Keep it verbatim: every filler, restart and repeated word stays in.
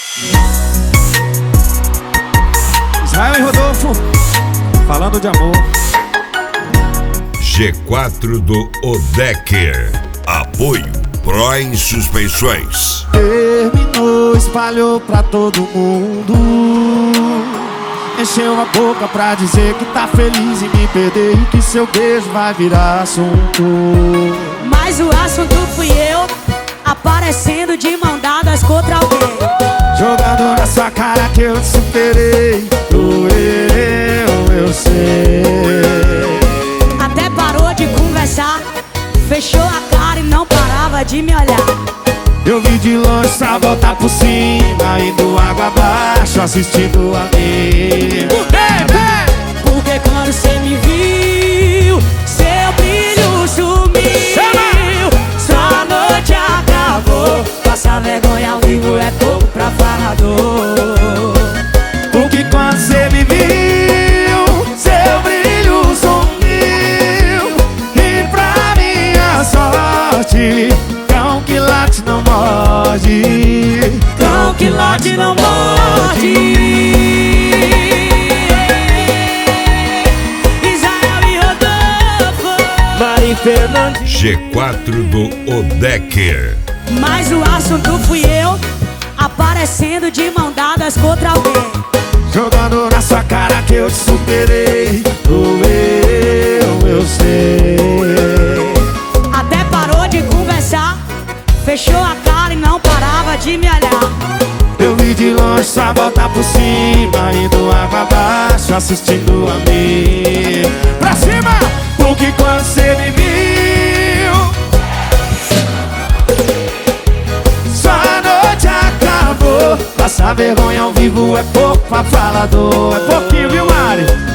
Israel e Rodolfo, falando de amor. G quatro do Odecker. Apoio Proin Suspensões. Terminou, espalhou pra todo mundo. Encheu a boca pra dizer que tá feliz em me perder e que seu beijo vai virar assunto. Mas o assunto fui eu, aparecendo de mão dadas contra alguém. Jogando na sua cara que eu te superei. Doeu, eu sei. Até parou de conversar, fechou a cara e não parava de me olhar. Eu vi de longe pra voltar por cima, indo água abaixo, assistindo a mim. Porque quando cê me viu, seu brilho sumiu. Sua noite acabou, passar vergonha ao vivo é pouco pra falador. Porque quando cê me viu, seu brilho sumiu. E pra minha sorte, cão que late não morde. Cão que late não morde. Israel e Rodolfo, Mari Fernandes. G quatro do Odecker. Mas o assunto fui eu, aparecendo de mão dadas contra alguém. Jogando na sua cara que eu te superei. Doeu, eu sei. Até parou de conversar, fechou a cara e não parava de me olhar. Eu vi de longe só voltar por cima, indo água abaixo, assistindo a mim. Pra cima! Porque quando cê me viu, sua noite acabou. Passar vergonha ao vivo é pouco pra falador. É pouquinho, viu, Mari?